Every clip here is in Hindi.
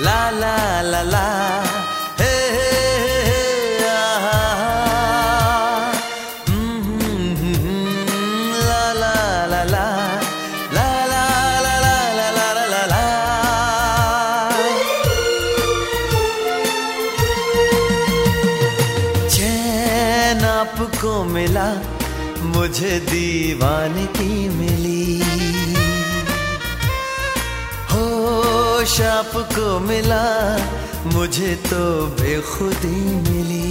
ला ला ला ला हे आहा ला ला ला ला ला ला ला ला ला ला ला। चैन आपको मिला मुझे दीवानगी मिली, होश आपको मिला मुझे तो बेखुदी मिली।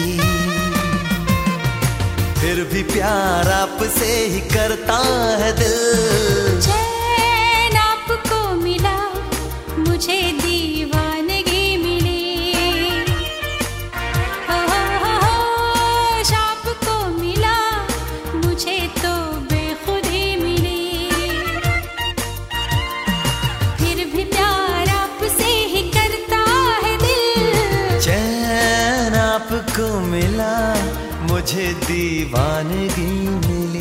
फिर भी प्यार आपसे ही करता है दिल। चैन आपको मिला मुझे दीवानगी मिली, होश आपको मिला मुझे तो बेखुदी मिली। फिर भी प्यार आपसे ही करता है दिल। चैन आपको मिला मुझे दीवानगी मिली।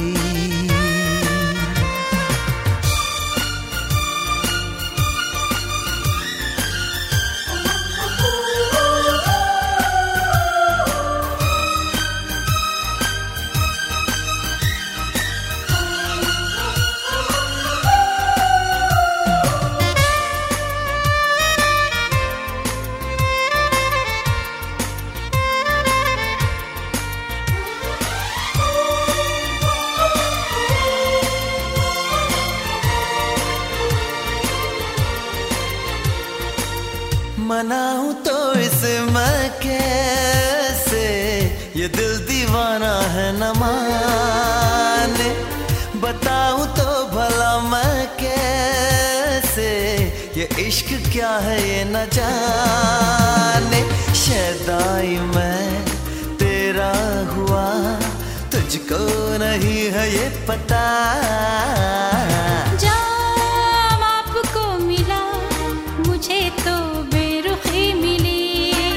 मनाऊं तो इसमें कैसे, ये दिल दीवाना है न माने। बताऊं तो भला मैं कैसे, ये इश्क क्या है ये न जाने। शैदाई मैं तेरा हुआ तुझको नहीं है ये पता। जाम आपको मिला मुझे तो बेरुखी मिली,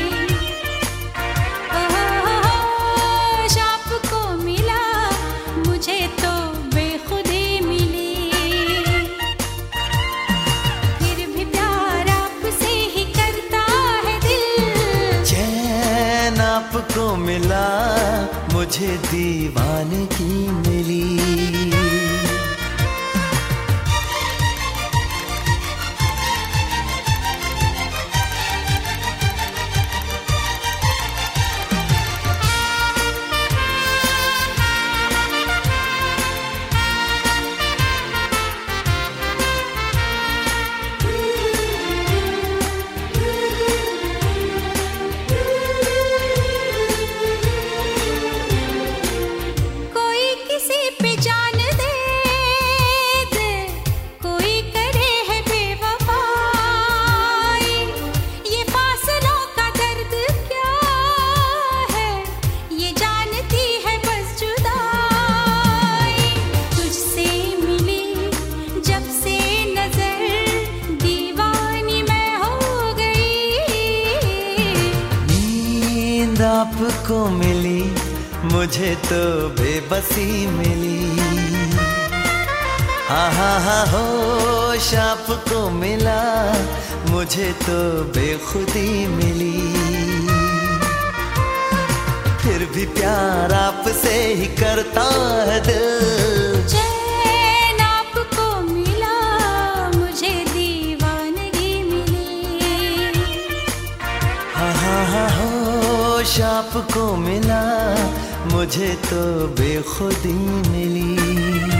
होश आपको मिला मुझे तो बेखुदी मिली। फिर भी प्यार आपसे ही करता है दिल। चैन आपको मिला मुझे दीवानगी मिली। आपको मिली मुझे तो बेबसी मिली। हाँ हाँ हाँ होश आपको मिला मुझे तो बेखुदी मिली। फिर भी प्यार आपसे ही करता है दिल। चैन आपको मिला मुझे दीवानगी मिली। हाँ हाँ हाँ होश आपको मिला मुझे तो बेखुदी मिली।